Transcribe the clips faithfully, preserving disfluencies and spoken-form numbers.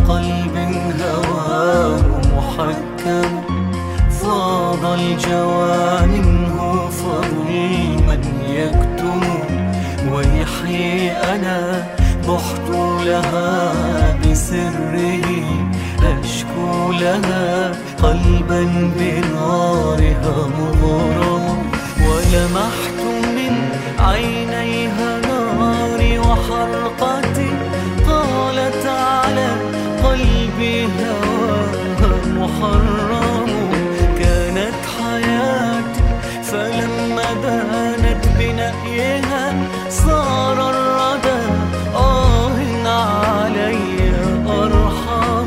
قلب هواه محكم، فاض الجوى منه فظلما يكتم. ويحيي أنا بحت لها بسره، أشكو لها قلبا بنارها مغرم. ولمحت من عينيها ناري وحرقتي، قالت على قلبي هواها محرم. كانت حياتي فلما بانت بنأيها صار الردى آه علي أرحم.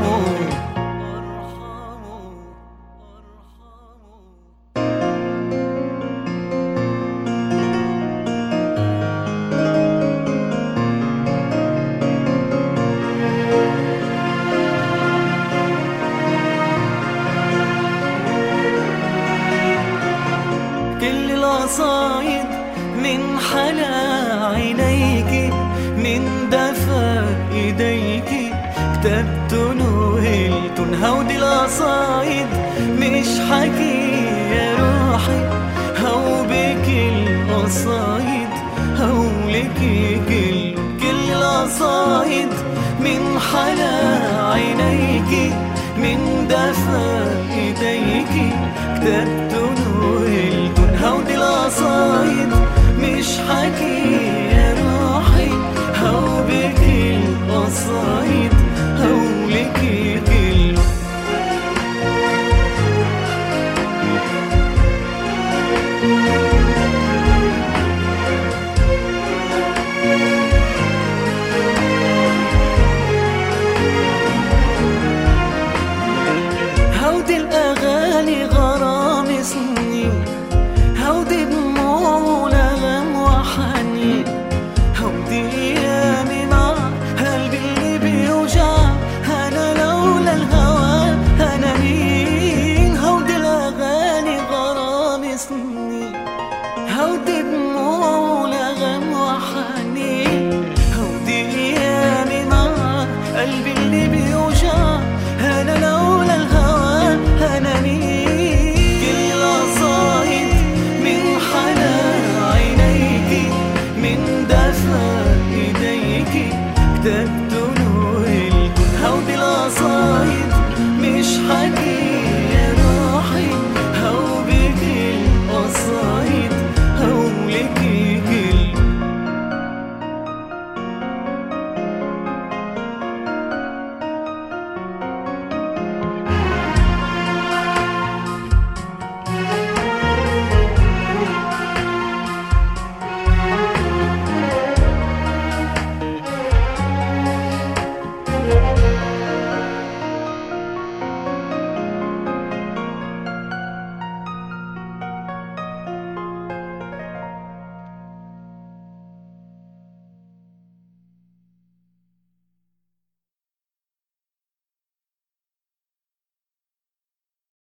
كل القصايد من حلا عينيك، من دفا ايديك كتبت نوهلت. هودي القصايد مش حكي يا روحي، هو بك القصايد هولك كل كل القصايد من حلا عينيك، من دفا ايديك كتبت نوهلت. هودي القصايد مش حكي يا روحي، هو بك القصايد